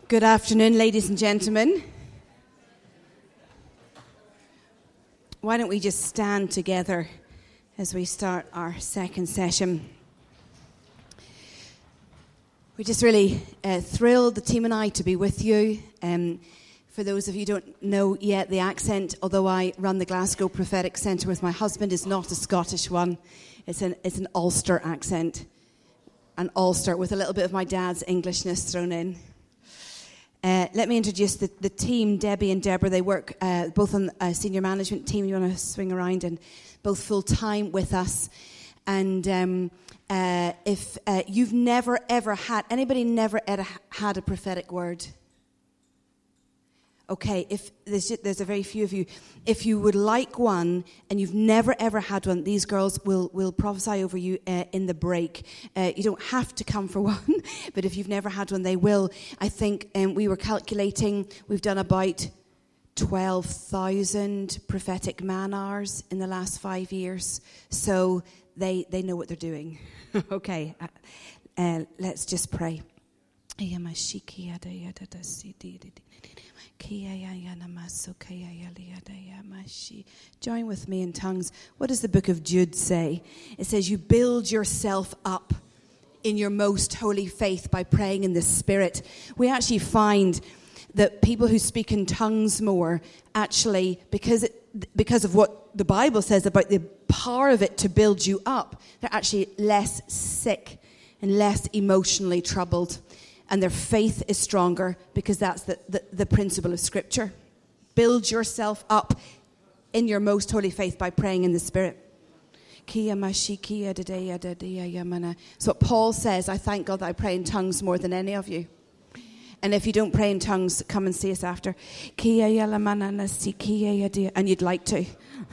Good afternoon, ladies and gentlemen. Why don't we just stand together as we start our second session? We're just really thrilled, the team and I, to be with you. For those of you who don't know yet, the accent, although I run the Glasgow Prophetic Centre with my husband, is not a Scottish one. It's an Ulster accent. An Ulster with a little bit of my dad's Englishness thrown in. Let me introduce the team, Debbie and Deborah. They work both on a senior management team. You want to swing around, and both full-time with us. And if you've never, ever had, anybody never ever had a prophetic word? Okay, if there's a very few of you. If you would like one and you've never ever had one, these girls will prophesy over you in the break. You don't have to come for one, but if you've never had one, they will. I think we were calculating, we've done about 12,000 prophetic man hours in the last 5 years. So they know what they're doing. Okay, let's just pray. Join with me in tongues. What does the book of Jude say? It says, you build yourself up in your most holy faith by praying in the Spirit. We actually find that people who speak in tongues more, actually, because of what the Bible says about the power of it to build you up, they're actually less sick and less emotionally troubled. And their faith is stronger because that's the principle of Scripture. Build yourself up in your most holy faith by praying in the Spirit. So what Paul says, I thank God that I pray in tongues more than any of you. And if you don't pray in tongues, come and see us after. And you'd like to.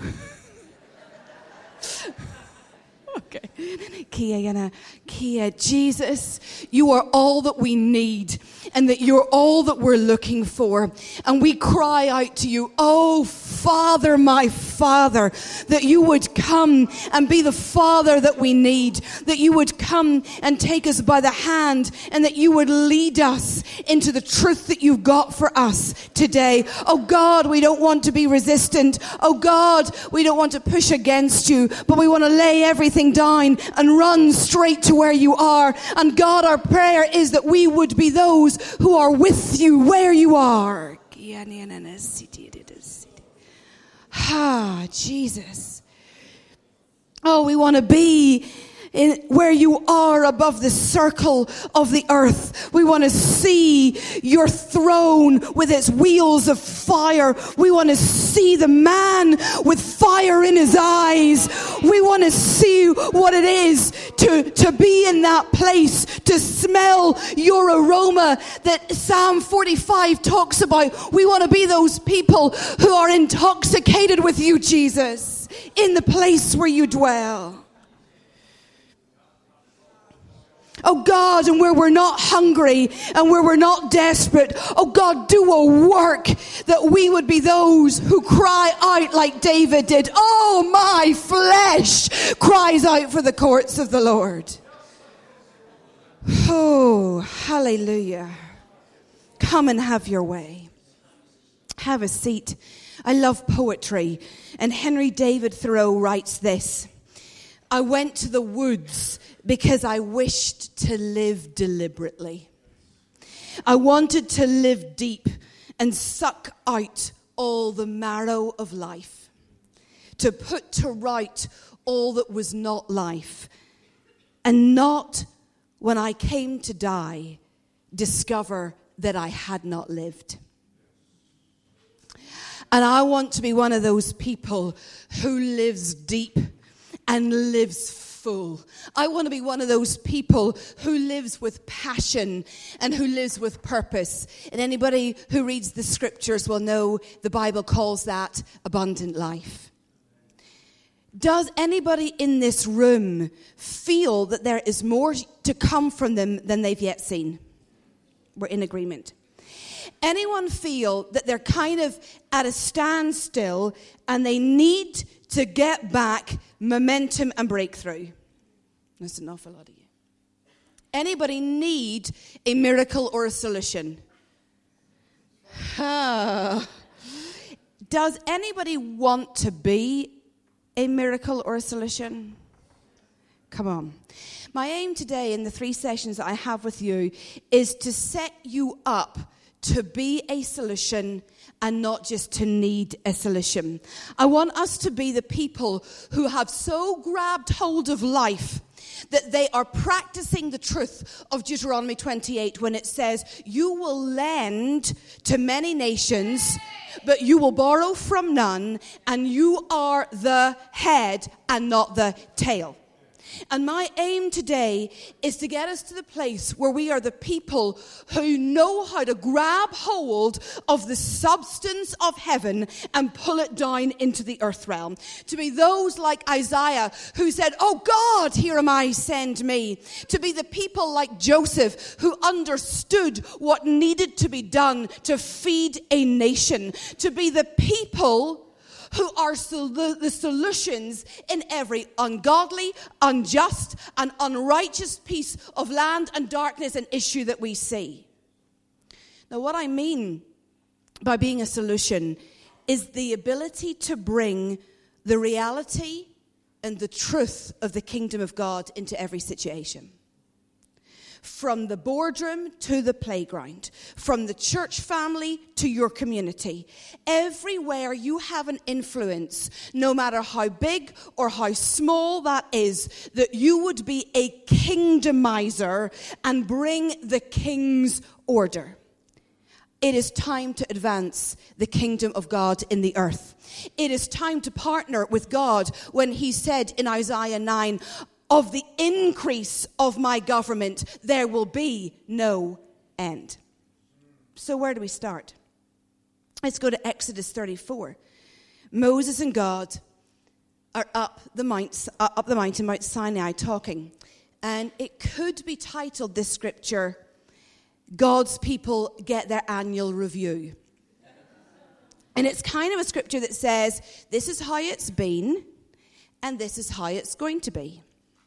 Okay. Kia, Jesus, you are all that we need, and that you're all that we're looking for. And we cry out to you, oh Father, my Father, that you would come and be the Father that we need, that you would come and take us by the hand, and that you would lead us into the truth that you've got for us today. Oh God, we don't want to be resistant. Oh God, we don't want to push against you, but we want to lay everything down and run straight to where you are. And God, our prayer is that we would be those who are with you where you are. Jesus. Oh, we want to be where you are above the circle of the earth. We want to see your throne with its wheels of fire. We want to see the man with fire in his eyes. We want to see what it is to be in that place, to smell your aroma that Psalm 45 talks about. We want to be those people who are intoxicated with you, Jesus, in the place where you dwell. Oh God, and where we're not hungry and where we're not desperate, oh God, do a work that we would be those who cry out like David did. Oh, my flesh cries out for the courts of the Lord. Oh, hallelujah. Come and have your way. Have a seat. I love poetry. And Henry David Thoreau writes this: I went to the woods because I wished to live deliberately. I wanted to live deep and suck out all the marrow of life, to put to right all that was not life, and not, when I came to die, discover that I had not lived. And I want to be one of those people who lives deep and lives full. I want to be one of those people who lives with passion and who lives with purpose. And anybody who reads the scriptures will know the Bible calls that abundant life. Does anybody in this room feel that there is more to come from them than they've yet seen? We're in agreement. Anyone feel that they're kind of at a standstill and they need to get back momentum and breakthrough? That's an awful lot of you. Anybody need a miracle or a solution? Does anybody want to be a miracle or a solution? Come on. My aim today in the 3 sessions that I have with you is to set you up to be a solution and not just to need a solution. I want us to be the people who have so grabbed hold of life that they are practicing the truth of Deuteronomy 28 when it says, you will lend to many nations, but you will borrow from none, and you are the head and not the tail. And my aim today is to get us to the place where we are the people who know how to grab hold of the substance of heaven and pull it down into the earth realm. To be those like Isaiah who said, oh God, here am I, send me. To be the people like Joseph who understood what needed to be done to feed a nation. To be the people who are the solutions in every ungodly, unjust, and unrighteous piece of land and darkness and issue that we see. Now, what I mean by being a solution is the ability to bring the reality and the truth of the kingdom of God into every situation. From the boardroom to the playground, from the church family to your community. Everywhere you have an influence, no matter how big or how small that is, that you would be a kingdomizer and bring the king's order. It is time to advance the kingdom of God in the earth. It is time to partner with God when he said in Isaiah 9, of the increase of my government, there will be no end. So where do we start? Let's go to Exodus 34. Moses and God are up the mountain, Mount Sinai, talking. And it could be titled, this scripture, God's people get their annual review. And it's kind of a scripture that says, this is how it's been, and this is how it's going to be.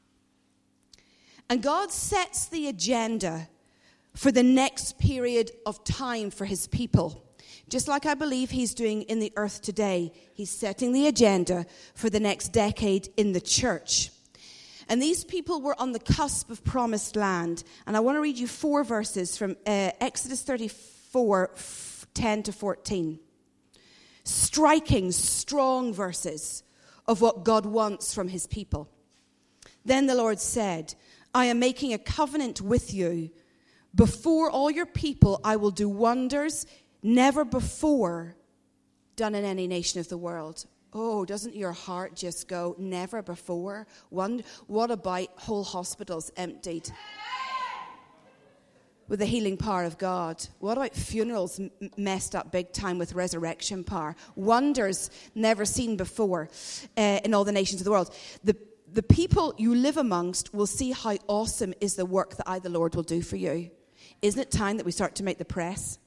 And God sets the agenda for the next period of time for his people. Just like I believe he's doing in the earth today. He's setting the agenda for the next decade in the church. And these people were on the cusp of promised land. And I want to read you 4 verses from Exodus 34, 10 to 14. Striking, strong verses of what God wants from his people. Then the Lord said, I am making a covenant with you. Before all your people, I will do wonders never before done in any nation of the world. Oh, doesn't your heart just go, never before? What about whole hospitals emptied with the healing power of God? What about funerals messed up big time with resurrection power? Wonders never seen before in all the nations of the world. The people you live amongst will see how awesome is the work that I, the Lord, will do for you. Isn't it time that we start to make the press?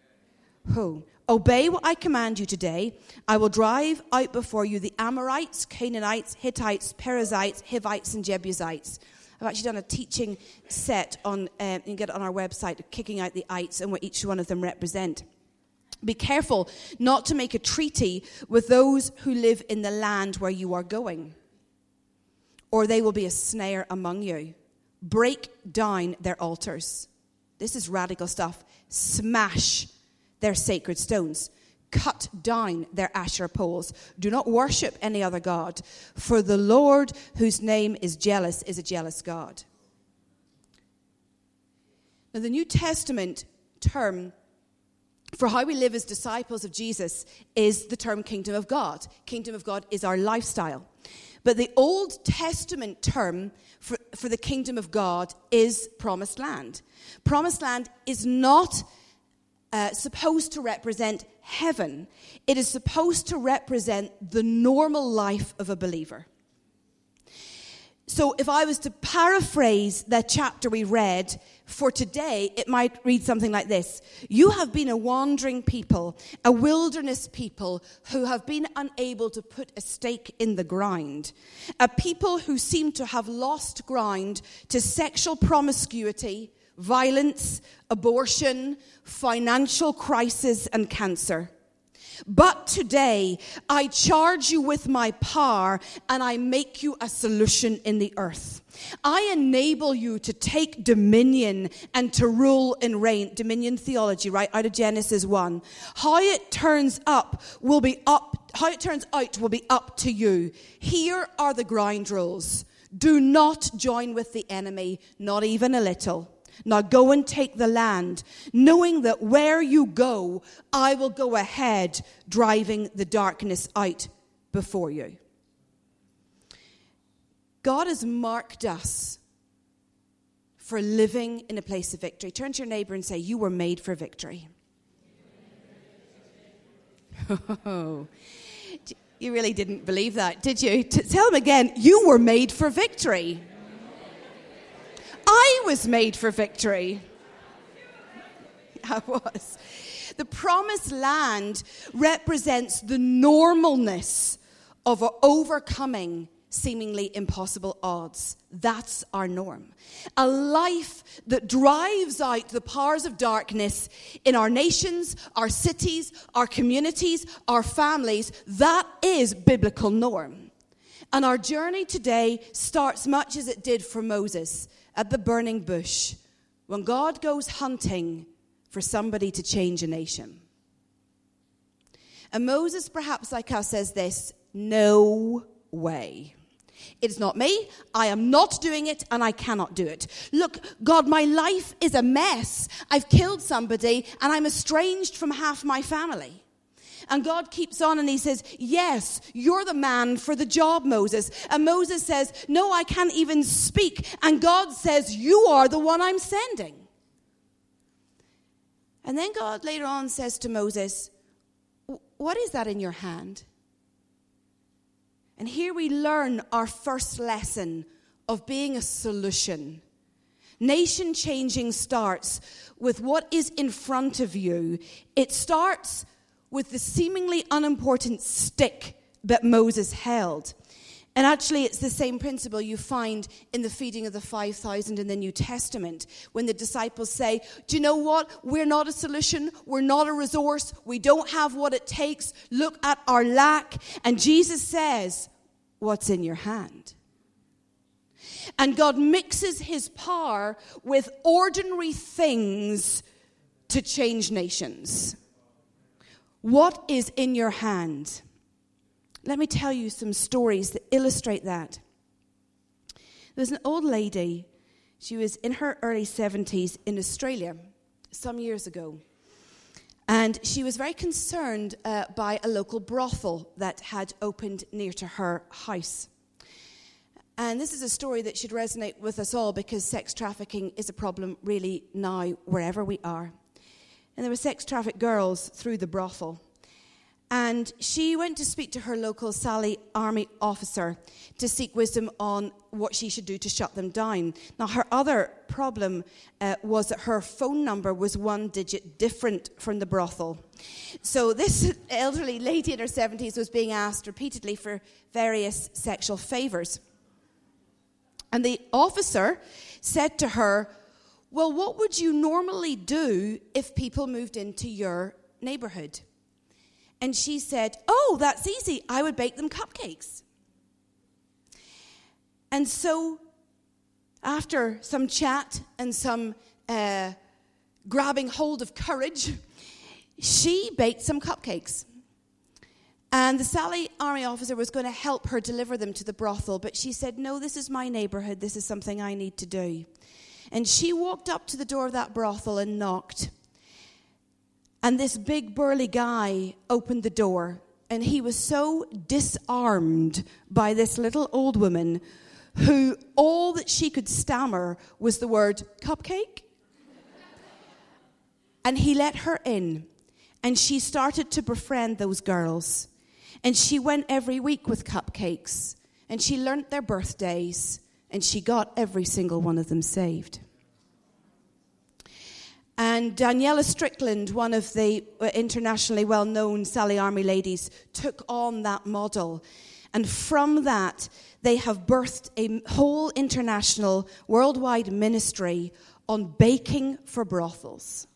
Obey what I command you today. I will drive out before you the Amorites, Canaanites, Hittites, Perizzites, Hivites, and Jebusites. I've actually done a teaching set on, you can get it on our website, kicking out the ites and what each one of them represent. Be careful not to make a treaty with those who live in the land where you are going, or they will be a snare among you. Break down their altars. This is radical stuff. Smash their sacred stones. Cut down their Asherah poles. Do not worship any other god, for the Lord, whose name is jealous, is a jealous God. Now, the New Testament term for how we live as disciples of Jesus is the term kingdom of God. Kingdom of God is our lifestyle. But the Old Testament term for the kingdom of God is promised land. Promised land is not supposed to represent heaven. It is supposed to represent the normal life of a believer. So if I was to paraphrase that chapter we read for today, it might read something like this. You have been a wandering people, a wilderness people who have been unable to put a stake in the ground. A people who seem to have lost ground to sexual promiscuity, violence, abortion, financial crisis, and cancer. But today, I charge you with my power, and I make you a solution in the earth. I enable you to take dominion and to rule and reign. Dominion theology, right out of Genesis 1. How it turns out will be up to you. Here are the ground rules. Do not join with the enemy, not even a little. Now go and take the land, knowing that where you go, I will go ahead, driving the darkness out before you. God has marked us for living in a place of victory. Turn to your neighbor and say, you were made for victory. Oh, you really didn't believe that, did you? Tell him again, you were made for victory. I was made for victory. I was. The promised land represents the normalness of overcoming seemingly impossible odds. That's our norm. A life that drives out the powers of darkness in our nations, our cities, our communities, our families. That is biblical norm. And our journey today starts much as it did for Moses at the burning bush, when God goes hunting for somebody to change a nation. And Moses, perhaps like us, says this, no way. It's not me, I am not doing it, and I cannot do it. Look, God, my life is a mess. I've killed somebody, and I'm estranged from half my family. And God keeps on and he says, yes, you're the man for the job, Moses. And Moses says, no, I can't even speak. And God says, you are the one I'm sending. And then God later on says to Moses, what is that in your hand? And here we learn our first lesson of being a solution. Nation changing starts with what is in front of you. It starts with the seemingly unimportant stick that Moses held. And actually, it's the same principle you find in the feeding of the 5,000 in the New Testament, when the disciples say, do you know what? We're not a solution. We're not a resource. We don't have what it takes. Look at our lack. And Jesus says, what's in your hand? And God mixes his power with ordinary things to change nations. What is in your hand? Let me tell you some stories that illustrate that. There was an old lady. She was in her early 70s in Australia some years ago. And she was very concerned by a local brothel that had opened near to her house. And this is a story that should resonate with us all, because sex trafficking is a problem really now wherever we are. And there were sex trafficked girls through the brothel. And she went to speak to her local Sally Army officer to seek wisdom on what she should do to shut them down. Now, her other problem was that her phone number was one digit different from the brothel. So this elderly lady in her 70s was being asked repeatedly for various sexual favors. And the officer said to her, well, what would you normally do if people moved into your neighborhood? And she said, oh, that's easy. I would bake them cupcakes. And so after some chat and some grabbing hold of courage, she baked some cupcakes. And the Sally Army officer was going to help her deliver them to the brothel. But she said, no, this is my neighborhood. This is something I need to do. And she walked up to the door of that brothel and knocked. And this big burly guy opened the door. And he was so disarmed by this little old woman who all that she could stammer was the word cupcake. And he let her in. And she started to befriend those girls. And she went every week with cupcakes. And she learnt their birthdays. And she got every single one of them saved. And Daniela Strickland, one of the internationally well-known Sally Army ladies, took on that model. And from that, they have birthed a whole international, worldwide ministry on baking for brothels.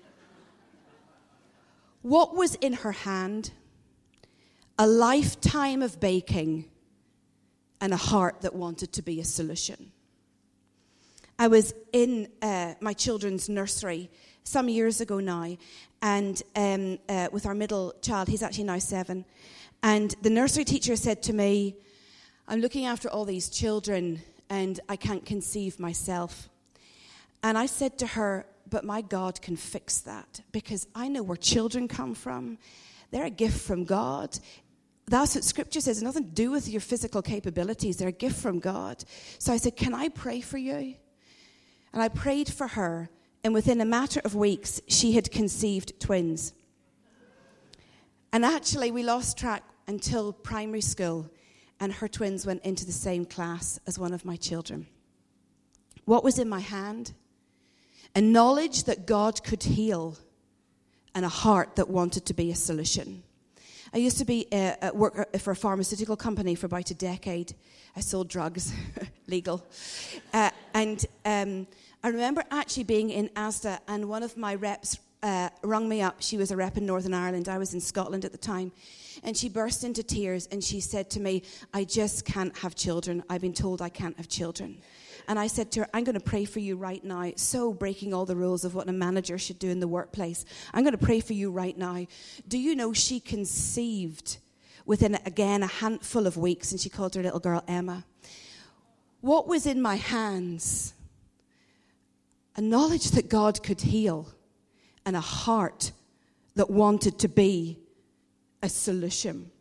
What was in her hand? A lifetime of baking and a heart that wanted to be a solution. I was in my children's nursery some years ago now, and with our middle child, he's actually now 7, and the nursery teacher said to me, I'm looking after all these children and I can't conceive myself. And I said to her, but my God can fix that, because I know where children come from. They're a gift from God. That's what Scripture says. It has nothing to do with your physical capabilities. They're a gift from God. So I said, can I pray for you? And I prayed for her, and within a matter of weeks, she had conceived twins. And actually, we lost track until primary school, and her twins went into the same class as one of my children. What was in my hand? A knowledge that God could heal and a heart that wanted to be a solution. I used to be work for a pharmaceutical company for about a decade. I sold drugs, legal. And I remember actually being in Asda, and one of my reps rung me up. She was a rep in Northern Ireland. I was in Scotland at the time. And she burst into tears and she said to me, I just can't have children. I've been told I can't have children. And I said to her, I'm going to pray for you right now. So breaking all the rules of what a manager should do in the workplace. I'm going to pray for you right now. Do you know she conceived within, again, a handful of weeks, and she called her little girl Emma. What was in my hands? A knowledge that God could heal and a heart that wanted to be a solution.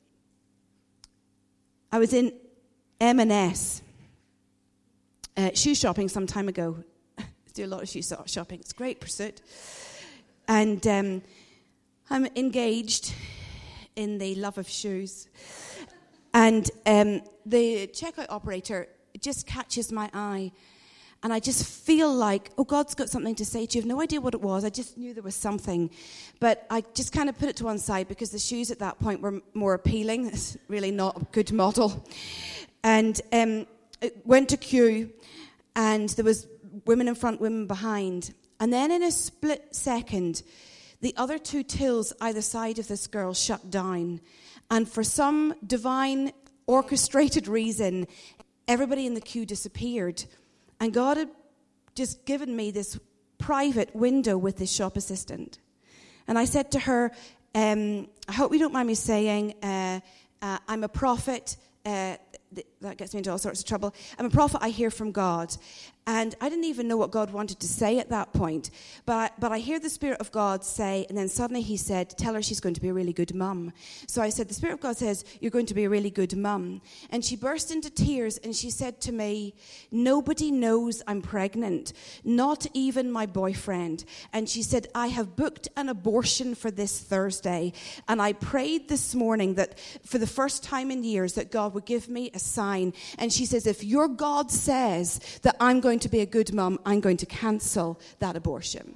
I was in M&S shoe shopping some time ago. I do a lot of shoe shopping. It's a great pursuit. And I'm engaged in the love of shoes. And the checkout operator just catches my eye. And I just feel like, oh, God's got something to say to you. I have no idea what it was. I just knew there was something. But I just kind of put it to one side because the shoes at that point were more appealing. It's really not a good model. And it went to queue, and there was women in front, women behind. And then in a split second, the other two tills either side of this girl shut down. And for some divine orchestrated reason, everybody in the queue disappeared. And God had just given me this private window with this shop assistant. And I said to her, I hope you don't mind me saying, I'm a prophet. That gets me into all sorts of trouble. I'm a prophet, I hear from God. And I didn't even know what God wanted to say at that point. But I hear the Spirit of God say, and then suddenly he said, tell her she's going to be a really good mum. So I said, the Spirit of God says, you're going to be a really good mum. And she burst into tears and she said to me, nobody knows I'm pregnant, not even my boyfriend. And she said, I have booked an abortion for this Thursday. And I prayed this morning that for the first time in years that God would give me a sign. And she says, if your God says that I'm going to be a good mum, I'm going to cancel that abortion.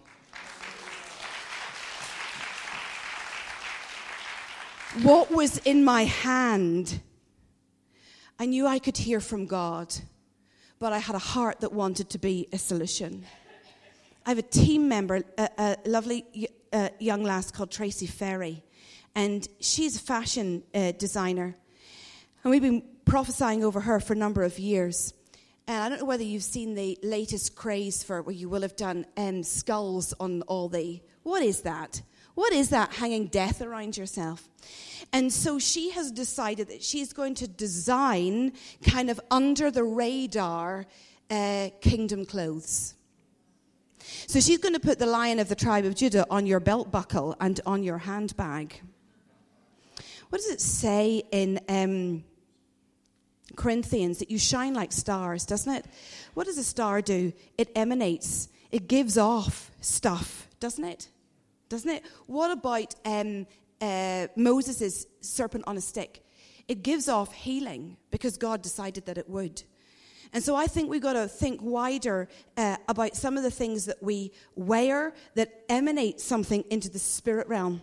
What was in my hand? I knew I could hear from God, but I had a heart that wanted to be a solution. I have a team member, a lovely young lass called Tracy Ferry, and she's a fashion designer. And we've been prophesying over her for a number of years. And I don't know whether you've seen the latest craze for, well, you will have done skulls on all the, what is that? What is that hanging death around yourself? And so she has decided that she's going to design kind of under the radar kingdom clothes. So she's going to put the Lion of the tribe of Judah on your belt buckle and on your handbag. What does it say in Corinthians, that you shine like stars, doesn't it? What does a star do? It emanates. It gives off stuff, doesn't it? Doesn't it? What about Moses' serpent on a stick? It gives off healing because God decided that it would. And so I think we've got to think wider about some of the things that we wear that emanate something into the spirit realm.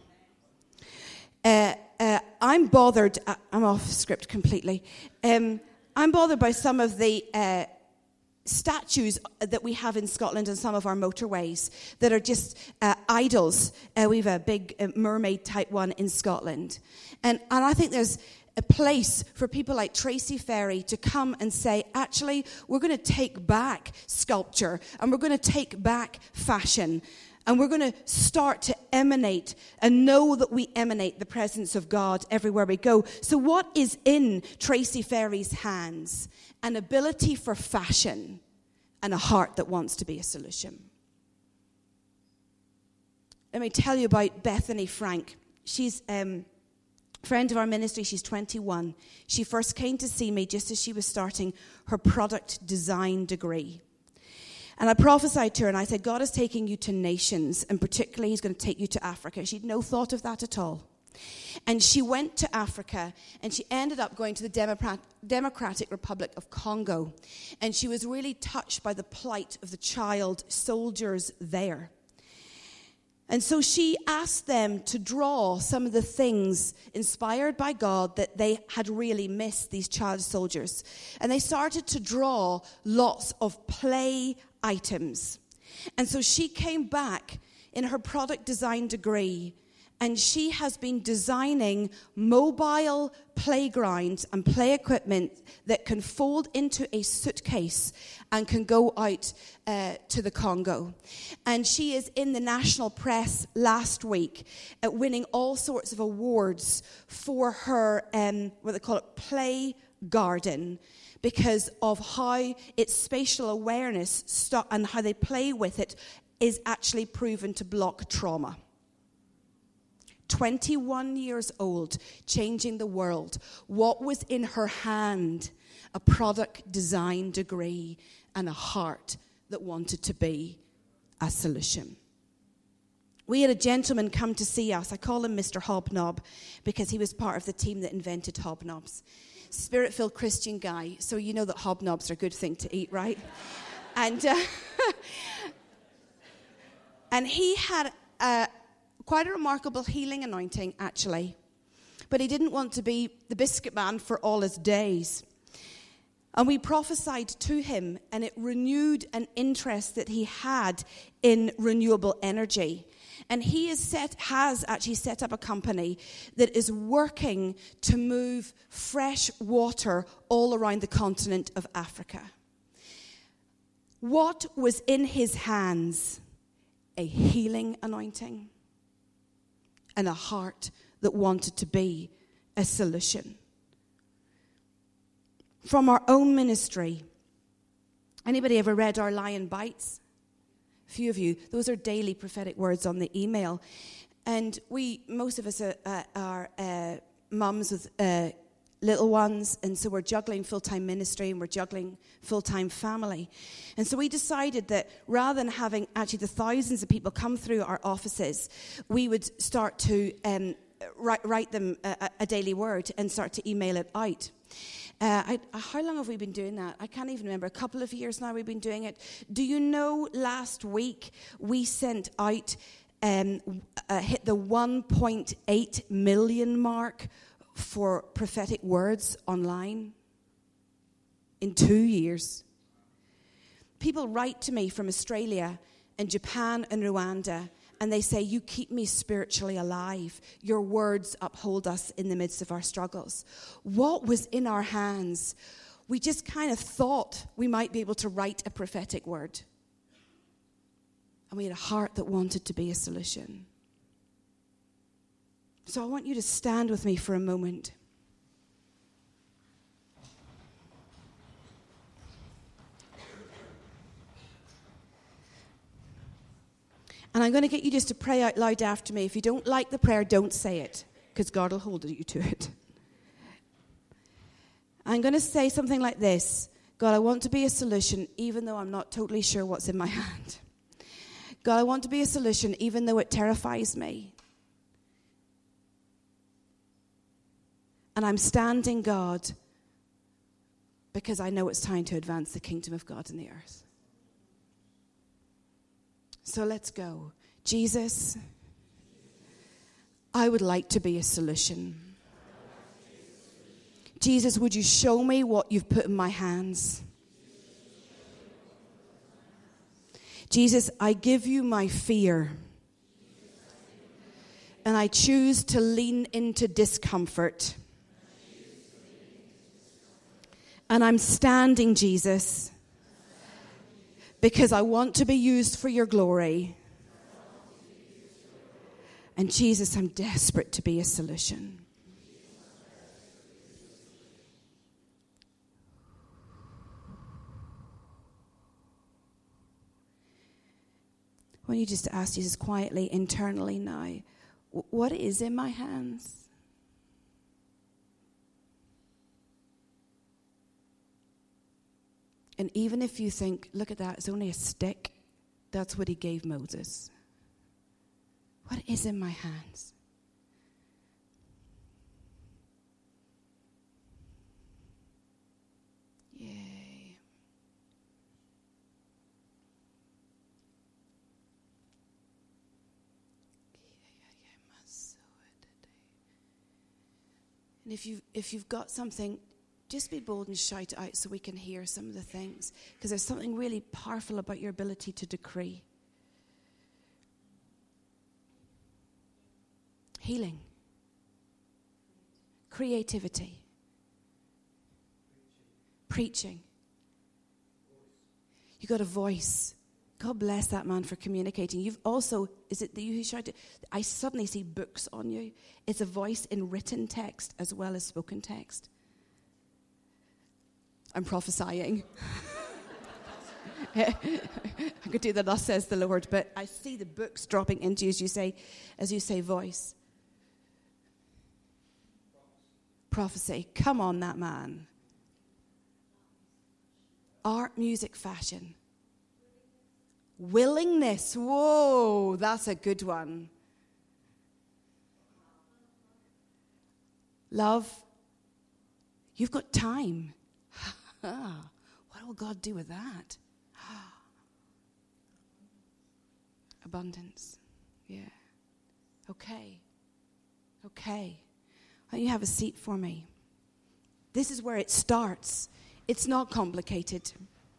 I'm bothered, I'm off script completely. I'm bothered by some of the statues that we have in Scotland on some of our motorways that are just idols. We have a big mermaid type one in Scotland. And I think there's a place for people like Tracy Ferry to come and say, actually, we're going to take back sculpture and we're going to take back fashion. And we're going to start to emanate and know that we emanate the presence of God everywhere we go. So what is in Tracy Ferry's hands? An ability for fashion and a heart that wants to be a solution. Let me tell you about Bethany Frank. She's a friend of our ministry. She's 21. She first came to see me just as she was starting her product design degree. And I prophesied to her and I said, God is taking you to nations, and particularly he's going to take you to Africa. She'd no thought of that at all. And she went to Africa, and she ended up going to the Democratic Republic of Congo. And she was really touched by the plight of the child soldiers there. And so she asked them to draw some of the things inspired by God that they had really missed, these child soldiers. And they started to draw lots of play items. And so she came back in her product design degree, and she has been designing mobile playgrounds and play equipment that can fold into a suitcase and can go out to the Congo. And she is in the national press last week winning all sorts of awards for her, what they call it, play garden, because of how its spatial awareness and how they play with it is actually proven to block trauma. 21 years old, changing the world. What was in her hand? A product design degree and a heart that wanted to be a solution. We had a gentleman come to see us. I call him Mr. Hobnob because he was part of the team that invented hobnobs. Spirit-filled Christian guy, so you know that hobnobs are a good thing to eat, right? And he had quite a remarkable healing anointing, actually. But he didn't want to be the biscuit man for all his days. And we prophesied to him, and it renewed an interest that he had in renewable energy. And he has actually set up a company that is working to move fresh water all around the continent of Africa. What was in his hands? A healing anointing and a heart that wanted to be a solution. From our own ministry, anybody ever read Our Lion Bites? A few of you. Those are daily prophetic words on the email. And most of us are mums with little ones, and so we're juggling full-time ministry and we're juggling full-time family. And so we decided that rather than having actually the thousands of people come through our offices, we would start to write them a daily word and start to email it out. How long have we been doing that? I can't even remember. A couple of years now we've been doing it. Do you know last week we sent out, hit the 1.8 million mark for prophetic words online? In 2 years. People write to me from Australia and Japan and Rwanda, and they say, you keep me spiritually alive. Your words uphold us in the midst of our struggles. What was in our hands? We just kind of thought we might be able to write a prophetic word. And we had a heart that wanted to be a solution. So I want you to stand with me for a moment. And I'm going to get you just to pray out loud after me. If you don't like the prayer, don't say it, because God will hold you to it. I'm going to say something like this. God, I want to be a solution, even though I'm not totally sure what's in my hand. God, I want to be a solution, even though it terrifies me. And I'm standing, God, because I know it's time to advance the kingdom of God in the earth. So let's go. Jesus, I would like to be a solution. Jesus, would you show me what you've put in my hands? Jesus, I give you my fear. And I choose to lean into discomfort. And I'm standing, Jesus, because I want to be used for your glory. And Jesus, I'm desperate to be a solution. I want you just to ask Jesus quietly, internally now, what is in my hands? And even if you think, look at that, it's only a stick, that's what he gave Moses. What is in my hands? Yay. And if you've got something, just be bold and shout it out so we can hear some of the things. Because there's something really powerful about your ability to decree. Healing. Creativity. Preaching. You got a voice. God bless that man for communicating. You've also, is it that you who shouted? I suddenly see books on you. It's a voice in written text as well as spoken text. I'm prophesying. I could do that, thus says the Lord, but I see the books dropping into you as you say voice. Prophecy. Come on, that man. Art, music, fashion. Willingness. Whoa, that's a good one. Love. You've got time. What will God do with that? Abundance. Yeah. Okay. Why don't you have a seat for me? This is where it starts. It's not complicated.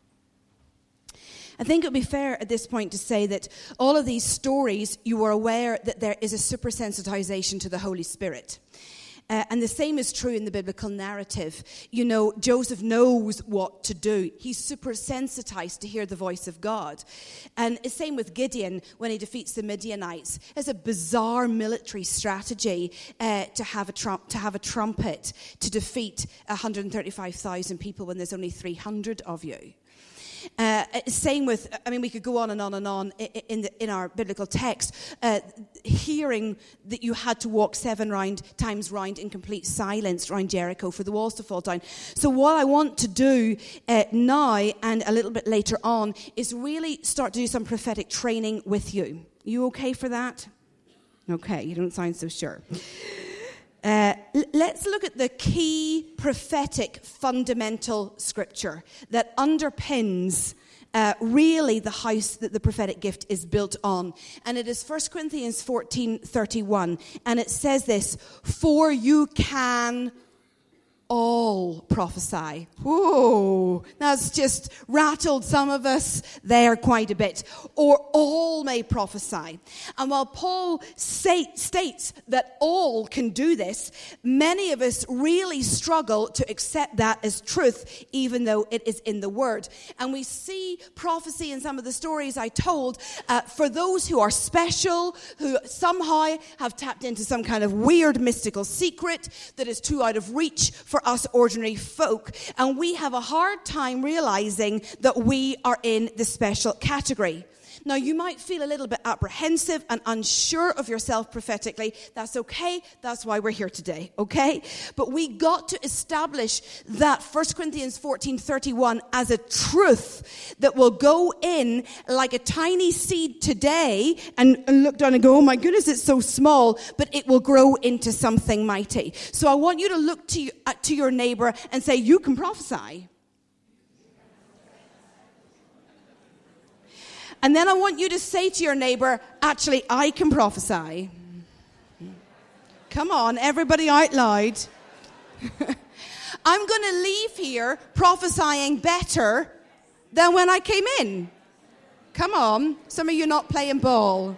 I think it would be fair at this point to say that all of these stories, you are aware that there is a supersensitization to the Holy Spirit. And the same is true in the biblical narrative. You know, Joseph knows what to do. He's super sensitized to hear the voice of God. And the same with Gideon when he defeats the Midianites. It's a bizarre military strategy to have a trumpet to defeat 135,000 people when there's only 300 of you. Same with, we could go on and on and on in our biblical text, hearing that you had to walk 7 times round in complete silence around Jericho for the walls to fall down. So what I want to do now and a little bit later on is really start to do some prophetic training with you. You okay for that? Okay, you don't sound so sure. Let's look at the key prophetic fundamental scripture that underpins really the house that the prophetic gift is built on. And it is 1 Corinthians 14:31. And it says this, for you can all prophesy. Whoa, that's just rattled some of us there quite a bit. Or all may prophesy. And while Paul states that all can do this, many of us really struggle to accept that as truth, even though it is in the Word. And we see prophecy in some of the stories I told for those who are special, who somehow have tapped into some kind of weird mystical secret that is too out of reach for us ordinary folk, and we have a hard time realizing that we are in the special category. Now, you might feel a little bit apprehensive and unsure of yourself prophetically. That's okay. That's why we're here today, okay? But we got to establish that 1 Corinthians 14:31 as a truth that will go in like a tiny seed today and look down and go, oh my goodness, it's so small, but it will grow into something mighty. So I want you to look to your neighbor and say, you can prophesy. And then I want you to say to your neighbor, actually, I can prophesy. Come on, everybody out loud. I'm going to leave here prophesying better than when I came in. Come on. Some of you not playing ball.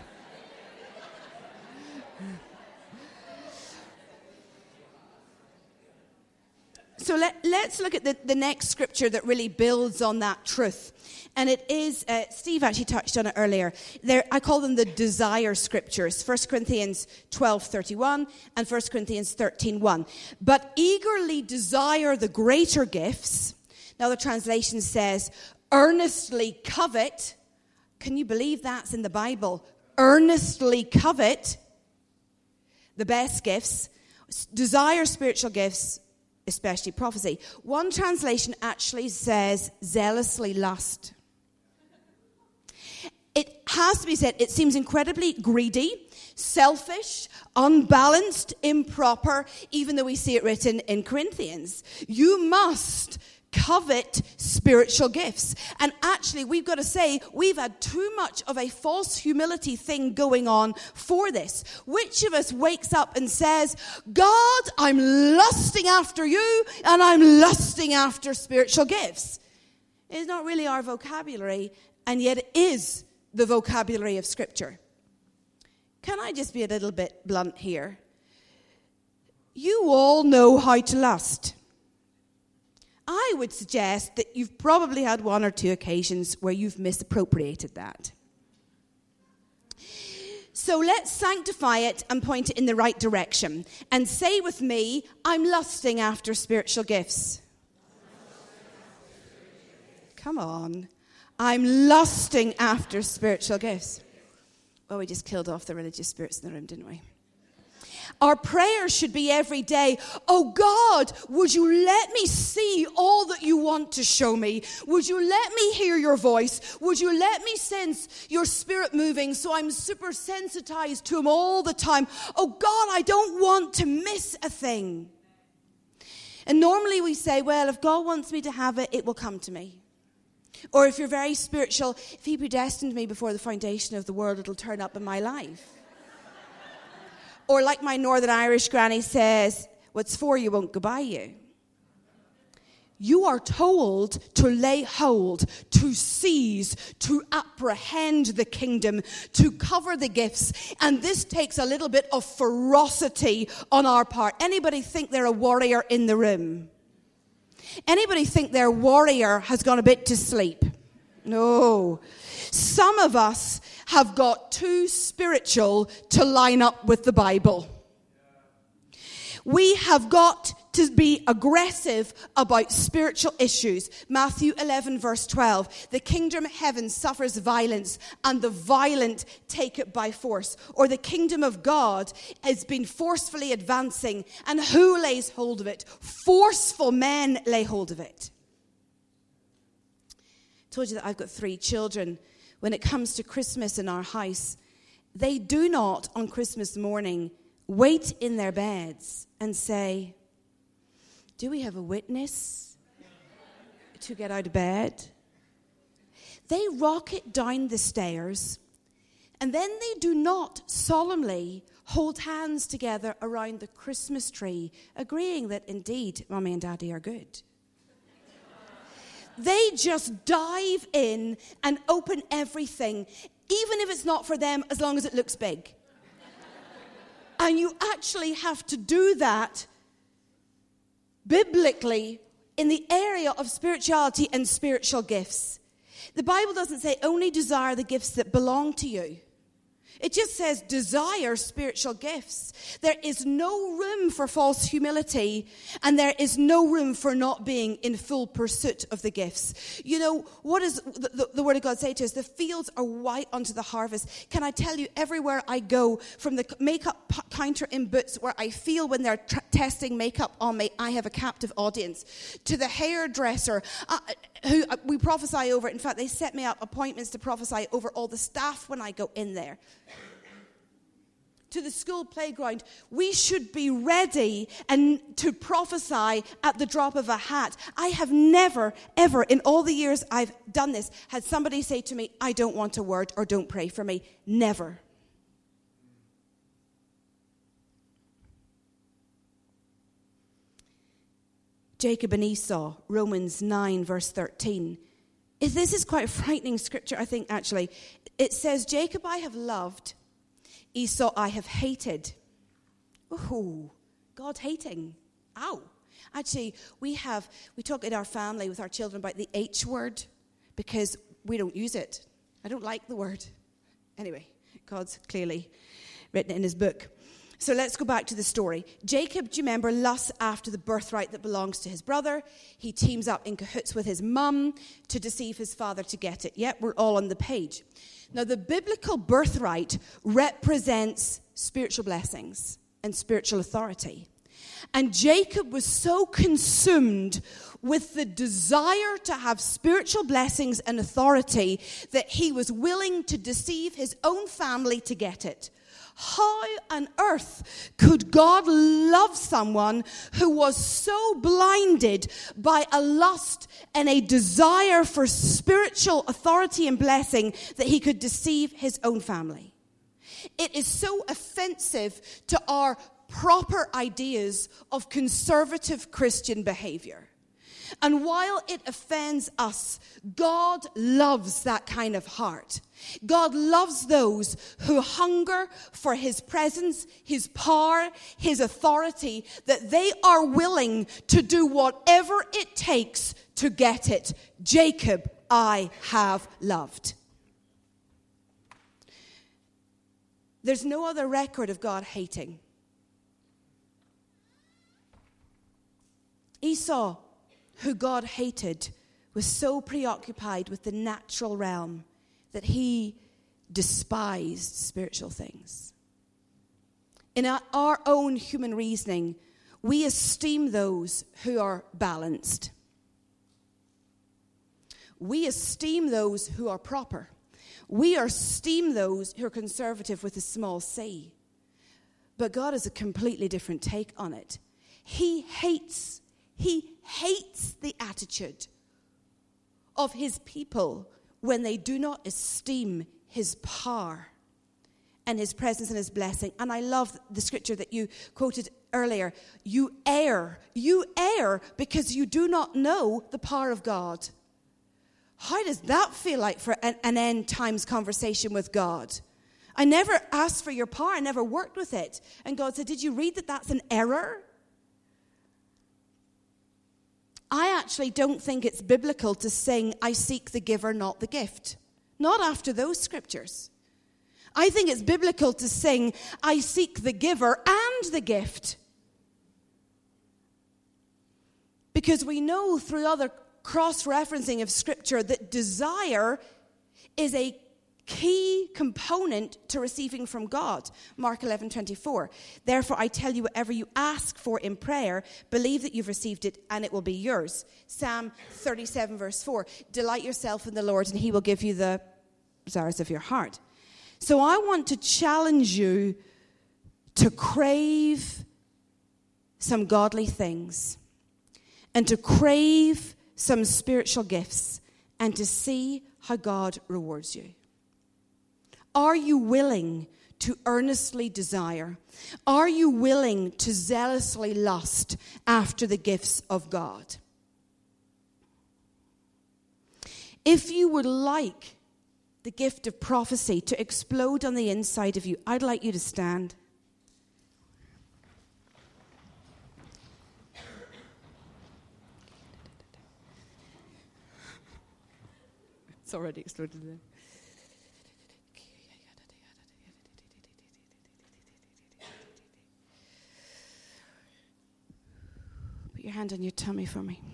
So let's look at the next scripture that really builds on that truth. And it is, Steve actually touched on it earlier. I call them the desire scriptures. 1 Corinthians 12:31 and 1 Corinthians 13:1. But eagerly desire the greater gifts. Now the translation says, earnestly covet. Can you believe that's in the Bible? Earnestly covet the best gifts. Desire spiritual gifts, especially prophecy. One translation actually says zealously lust. It has to be said, it seems incredibly greedy, selfish, unbalanced, improper, even though we see it written in Corinthians. You must covet spiritual gifts. And actually, we've got to say, we've had too much of a false humility thing going on for this. Which of us wakes up and says, God, I'm lusting after you, and I'm lusting after spiritual gifts? It's not really our vocabulary, and yet it is the vocabulary of Scripture. Can I just be a little bit blunt here? You all know how to lust. I would suggest that you've probably had one or two occasions where you've misappropriated that. So let's sanctify it and point it in the right direction. And say with me, I'm lusting after spiritual gifts. Come on. I'm lusting after spiritual gifts. Well, we just killed off the religious spirits in the room, didn't we? Our prayer should be every day, oh God, would you let me see all that you want to show me? Would you let me hear your voice? Would you let me sense your spirit moving so I'm super sensitized to him all the time? Oh God, I don't want to miss a thing. And normally we say, well, if God wants me to have it, it will come to me. Or if you're very spiritual, if he predestined me before the foundation of the world, it'll turn up in my life. Or like my Northern Irish granny says, what's for you won't go by you. You are told to lay hold, to seize, to apprehend the kingdom, to cover the gifts. And this takes a little bit of ferocity on our part. Anybody think they're a warrior in the room? Anybody think their warrior has gone a bit to sleep? No. Some of us have got too spiritual to line up with the Bible. We have got to be aggressive about spiritual issues. Matthew 11 verse 12. The kingdom of heaven suffers violence, and the violent take it by force. Or the kingdom of God has been forcefully advancing, and who lays hold of it? Forceful men lay hold of it. I told you that I've got 3 children. When it comes to Christmas in our house, they do not on Christmas morning wait in their beds and say, do we have a witness to get out of bed? They rocket down the stairs, and then they do not solemnly hold hands together around the Christmas tree, agreeing that indeed Mommy and Daddy are good. They just dive in and open everything, even if it's not for them, as long as it looks big. And you actually have to do that biblically in the area of spirituality and spiritual gifts. The Bible doesn't say only desire the gifts that belong to you. It just says desire spiritual gifts. There is no room for false humility, and there is no room for not being in full pursuit of the gifts. You know, what does the Word of God say to us? The fields are white unto the harvest. Can I tell you, everywhere I go, from the makeup counter in Boots, where I feel when they're testing makeup on me, I have a captive audience, to the hairdresser, who we prophesy over. In fact, they set me up appointments to prophesy over all the staff when I go in there. To the school playground, we should be ready and to prophesy at the drop of a hat. I have never, ever, in all the years I've done this, had somebody say to me, I don't want a word, or don't pray for me. Never. Jacob and Esau, Romans 9 verse 13. This is quite a frightening scripture, I think, actually. It says, Jacob I have loved, Esau I have hated. Oh, God hating. Ow. Actually, we talk in our family with our children about the H word because we don't use it. I don't like the word. Anyway, God's clearly written it in his book. So let's go back to the story. Jacob, do you remember, lusts after the birthright that belongs to his brother. He teams up in cahoots with his mum to deceive his father to get it. Yep, we're all on the page. Now, the biblical birthright represents spiritual blessings and spiritual authority. And Jacob was so consumed with the desire to have spiritual blessings and authority that he was willing to deceive his own family to get it. How on earth could God love someone who was so blinded by a lust and a desire for spiritual authority and blessing that he could deceive his own family? It is so offensive to our proper ideas of conservative Christian behavior. And while it offends us, God loves that kind of heart. God loves those who hunger for his presence, his power, his authority, that they are willing to do whatever it takes to get it. Jacob, I have loved. There's no other record of God hating. Esau, who God hated, was so preoccupied with the natural realm that he despised spiritual things. In our own human reasoning, we esteem those who are balanced. We esteem those who are proper. We esteem those who are conservative with a small c. But God has a completely different take on it. He hates the attitude of his people when they do not esteem his power and his presence and his blessing. And I love the scripture that you quoted earlier. You err because you do not know the power of God. How does that feel like for an end times conversation with God? I never asked for your power. I never worked with it. And God said, did you read that that's an error? I actually don't think it's biblical to sing, I seek the giver, not the gift. Not after those scriptures. I think it's biblical to sing, I seek the giver and the gift. Because we know through other cross-referencing of scripture that desire is a key component to receiving from God. Mark 11:24. Therefore, I tell you, whatever you ask for in prayer, believe that you've received it and it will be yours. Psalm 37 verse 4. Delight yourself in the Lord and he will give you the desires of your heart. So I want to challenge you to crave some godly things and to crave some spiritual gifts and to see how God rewards you. Are you willing to earnestly desire? Are you willing to zealously lust after the gifts of God? If you would like the gift of prophecy to explode on the inside of you, I'd like you to stand. It's already exploded there. Put your hand on your tummy for me.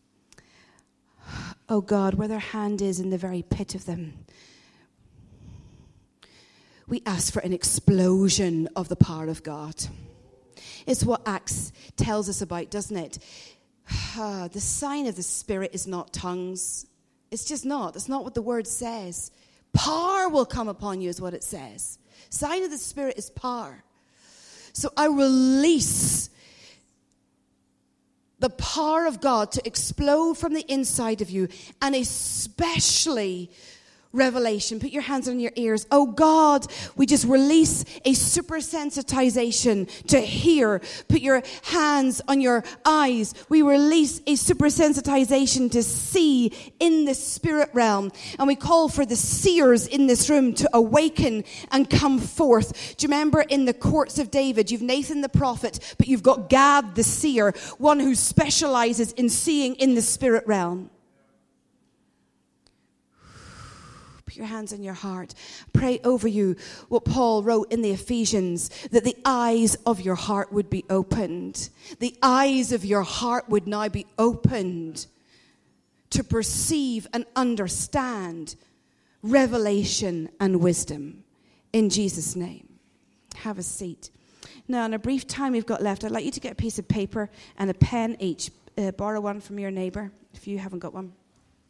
Oh God, where their hand is in the very pit of them, we ask for an explosion of the power of God. It's what Acts tells us about, doesn't it? The sign of the Spirit is not tongues. It's just not. That's not what the word says. Power will come upon you is what it says. Sign of the Spirit is power. So I release the power of God to explode from the inside of you, and especially Revelation. Put your hands on your ears. Oh God, we just release a super sensitization to hear. Put your hands on your eyes. We release a super sensitization to see in the spirit realm. And we call for the seers in this room to awaken and come forth. Do you remember in the courts of David, you've Nathan the prophet, but you've got Gad the seer, one who specializes in seeing in the spirit realm. Put your hands on your heart. Pray over you what Paul wrote in the Ephesians, that the eyes of your heart would be opened. The eyes of your heart would now be opened to perceive and understand revelation and wisdom. In Jesus' name. Have a seat. Now, in a brief time we've got left, I'd like you to get a piece of paper and a pen each. Borrow one from your neighbour if you haven't got one.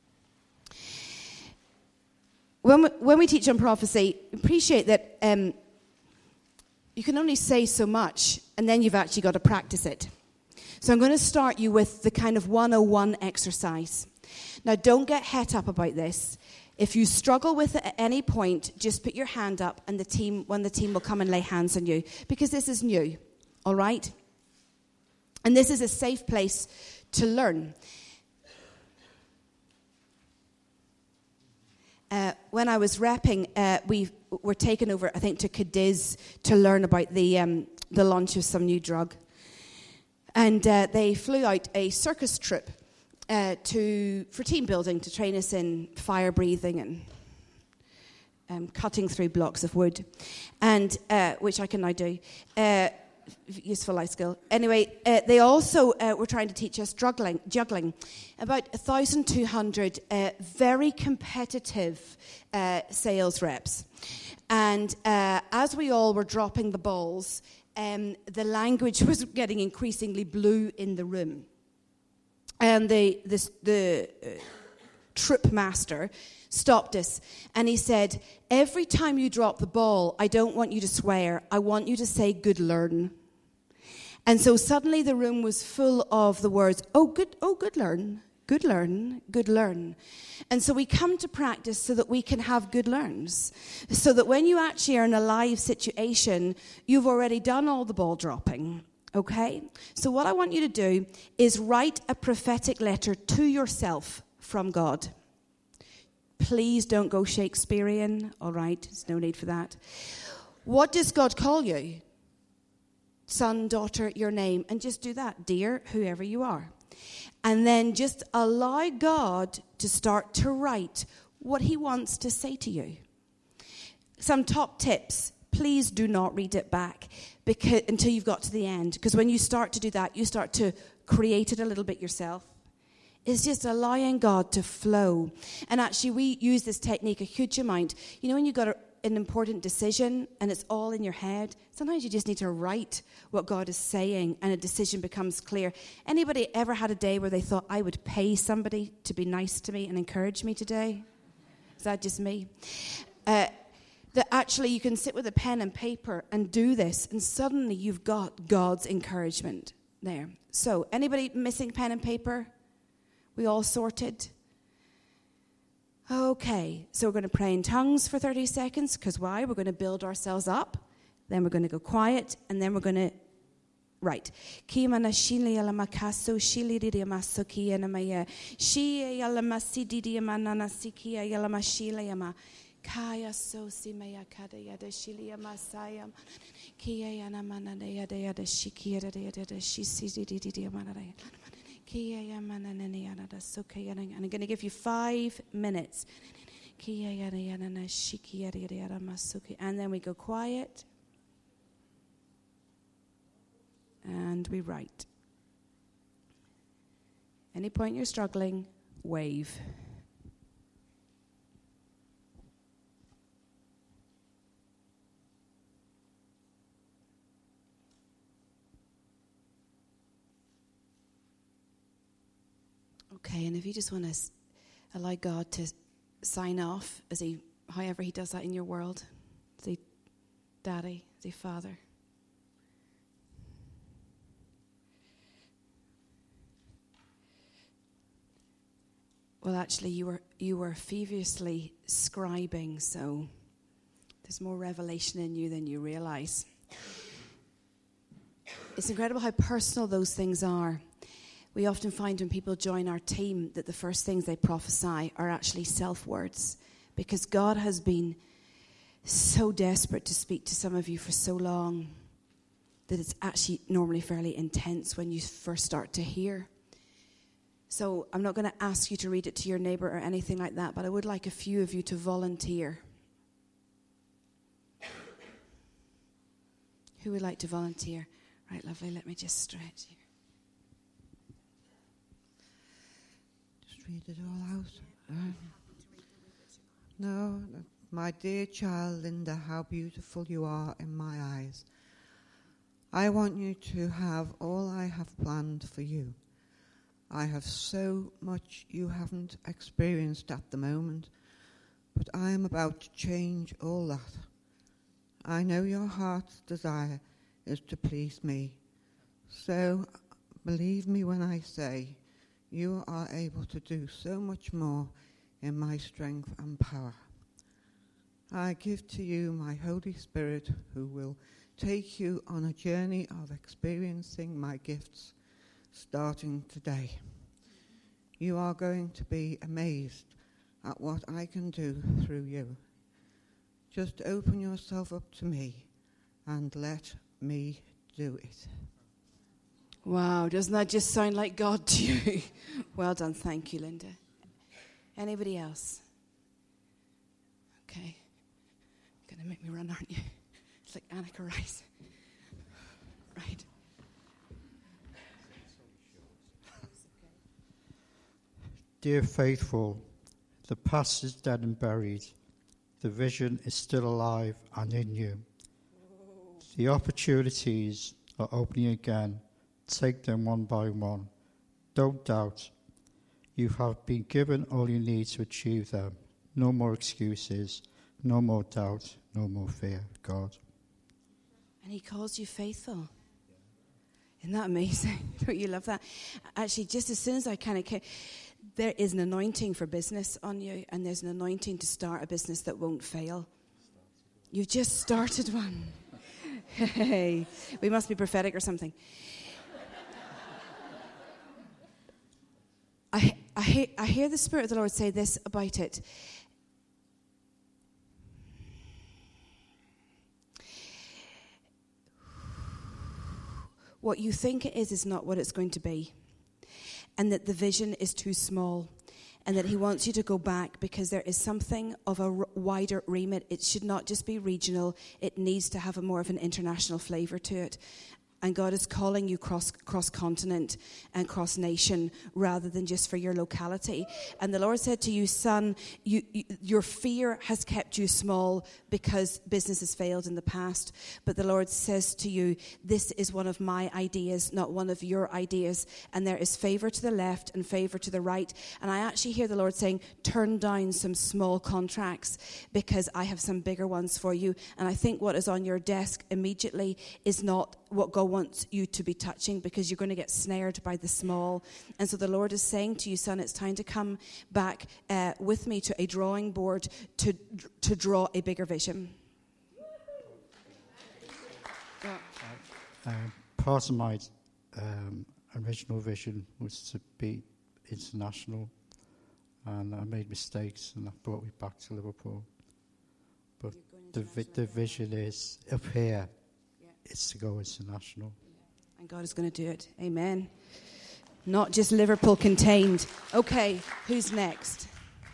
When we teach on prophecy, appreciate that you can only say so much, and then you've actually got to practice it. So I'm going to start you with the kind of 101 exercise. Now, don't get het up about this. If you struggle with it at any point, just put your hand up, and one of the team will come and lay hands on you, because this is new, all right? And this is a safe place to learn. When I was repping, we were taken over, I think, to Cadiz to learn about the launch of some new drug. And they flew out a circus trip for team building, to train us in fire breathing and cutting through blocks of wood, and which I can now do. Useful life skill. Anyway, they also were trying to teach us juggling. About 1,200 very competitive sales reps. And as we all were dropping the balls, the language was getting increasingly blue in the room. And the trip master stopped us, and he said, every time you drop the ball, I don't want you to swear. I want you to say good learn. And so suddenly the room was full of the words, good learn, good learn, good learn. And so we come to practice so that we can have good learns. So that when you actually are in a live situation, you've already done all the ball dropping. Okay? So what I want you to do is write a prophetic letter to yourself from God. Please don't go Shakespearean, all right? There's no need for that. What does God call you? Son, daughter, your name. And just do that. Dear, whoever you are. And then just allow God to start to write what he wants to say to you. Some top tips. Please do not read it back until you've got to the end. Because when you start to do that, you start to create it a little bit yourself. It's just allowing God to flow. And actually, we use this technique a huge amount. You know, when you've got an important decision and it's all in your head, sometimes you just need to write what God is saying and a decision becomes clear. Anybody ever had a day where they thought, I would pay somebody to be nice to me and encourage me today? Is that just me? That actually you can sit with a pen and paper and do this, and suddenly you've got God's encouragement there. So, anybody missing pen and paper? We all sorted? Okay, so we're going to pray in tongues for 30 seconds, because why? We're going to build ourselves up, then we're going to go quiet, and then we're going to write. Kaya so simaya kada yada shilia masaya kia yana manana yada yada shikia yada yada shisi didi manana kia yana manana yada sukaya. And I'm going to give you 5 minutes. Kia yana yana shikia yada yada masuki. And then we go quiet. And we write. Any point you're struggling, wave. Okay, and if you just want to allow God to sign off however he does that in your world, say Daddy, say Father. Well, actually, you were feverishly scribing, so there's more revelation in you than you realize. It's incredible how personal those things are. We often find when people join our team that the first things they prophesy are actually self-words, because God has been so desperate to speak to some of you for so long that it's actually normally fairly intense when you first start to hear. So I'm not going to ask you to read it to your neighbor or anything like that, but I would like a few of you to volunteer. Who would like to volunteer? Right, lovely, let me just stretch here. Just read it all out. No, my dear child Linda, how beautiful you are in my eyes. I want you to have all I have planned for you. I have so much you haven't experienced at the moment, but I am about to change all that. I know your heart's desire is to please me. So believe me when I say you are able to do so much more in my strength and power. I give to you my Holy Spirit, who will take you on a journey of experiencing my gifts starting today. You are going to be amazed at what I can do through you. Just open yourself up to me and let me do it. Wow, doesn't that just sound like God to you? Well done, thank you, Linda. Anybody else? Okay. You're going to make me run, aren't you? It's like Annika Rice. Right. Dear faithful, the past is dead and buried. The vision is still alive and in you. The opportunities are opening again. Take them one by one. Don't doubt. You have been given all you need to achieve them. No more excuses, no more doubt, no more fear, God. And he calls you faithful. Isn't that amazing? Don't you love that? Actually, just as soon as I kind of came, there is an anointing for business on you, and there's an anointing to start a business that won't fail. You've just started one. Hey, we must be prophetic or something. I hear the Spirit of the Lord say this about it. What you think it is not what it's going to be. And that the vision is too small. And that he wants you to go back because there is something of a wider remit. It should not just be regional. It needs to have a more of an international flavor to it. And God is calling you cross-continent and cross-nation rather than just for your locality. And the Lord said to you, son, your fear has kept you small because business has failed in the past. But the Lord says to you, this is one of my ideas, not one of your ideas. And there is favor to the left and favor to the right. And I actually hear the Lord saying, turn down some small contracts because I have some bigger ones for you. And I think what is on your desk immediately is not what God wants you to be touching because you're going to get snared by the small. And so the Lord is saying to you, son, it's time to come back with me to a drawing board to draw a bigger vision. Part of my original vision was to be international, and I made mistakes, and that brought me back to Liverpool. But the vision is up here. It's to go international. And God is going to do it. Amen. Not just Liverpool contained. Okay, who's next?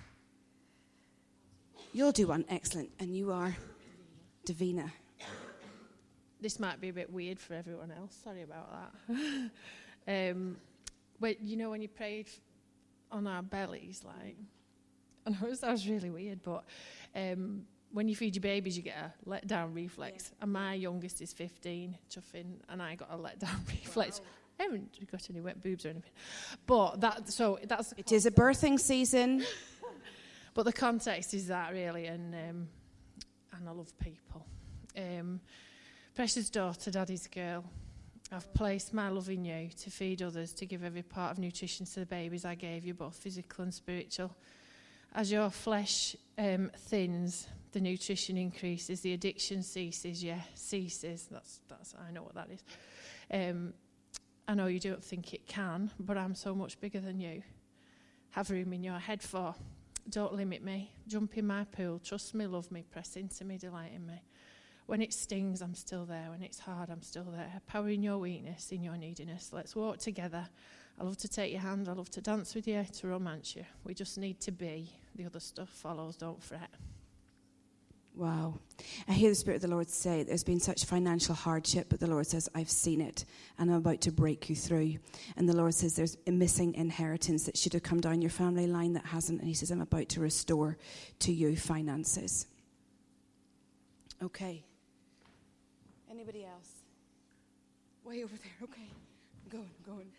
You'll do one. Excellent. And you are Davina. This might be a bit weird for everyone else. Sorry about that. But you know when you prayed on our bellies, like, I know it sounds really weird, but when you feed your babies, you get a let-down reflex. Yeah. And my youngest is 15, chuffing, and I got a let-down reflex. Wow. I haven't got any wet boobs or anything. But that's... It is a birthing season. But the context is that, really, and I love people. Precious daughter, daddy's girl. I've placed my love in you to feed others, to give every part of nutrition to the babies I gave you, both physical and spiritual. As your flesh thins, the nutrition increases, the addiction ceases, ceases. That's I know what that is. I know you don't think it can, but I'm so much bigger than you. Have room in your head for. Don't limit me. Jump in my pool. Trust me, love me, press into me, delight in me. When it stings, I'm still there. When it's hard, I'm still there. Power in your weakness, in your neediness. Let's walk together. I love to take your hand. I love to dance with you, to romance you. We just need to be. The other stuff follows. Don't fret. Wow. I hear the Spirit of the Lord say there's been such financial hardship, but the Lord says, I've seen it, and I'm about to break you through. And the Lord says there's a missing inheritance that should have come down your family line that hasn't. And he says, I'm about to restore to you finances. Okay. Anybody else? Way over there. Okay. I'm going.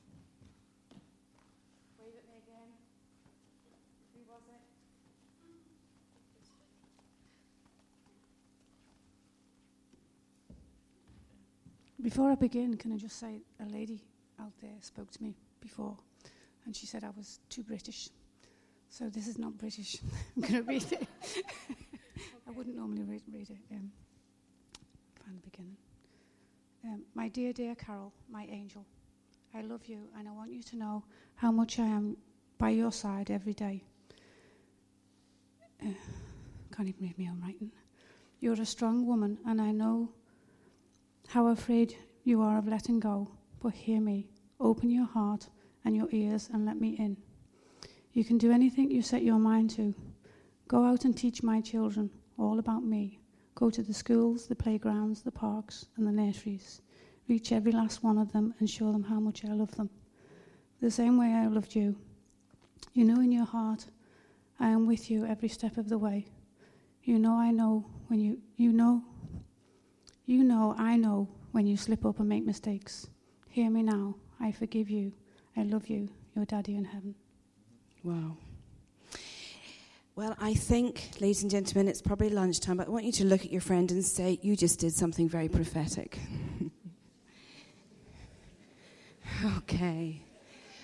Wave at me again. Who was it? Before I begin, can I just say a lady out there spoke to me before, and she said I was too British. So this is not British. I'm going to read it. I wouldn't normally read it. From the beginning. My dear Carol, my angel, I love you, and I want you to know how much I am by your side every day. Can't even read my own writing. You're a strong woman, and I know how afraid you are of letting go, but hear me. Open your heart and your ears and let me in. You can do anything you set your mind to. Go out and teach my children all about me. Go to the schools, the playgrounds, the parks and the nurseries. Reach every last one of them and show them how much I love them. The same way I loved you. You know in your heart I am with you every step of the way. You know I know when I know when you slip up and make mistakes. Hear me now. I forgive you. I love you. Your Daddy in heaven. Wow. Well, I think, ladies and gentlemen, it's probably lunchtime, but I want you to look at your friend and say, you just did something very prophetic. Okay.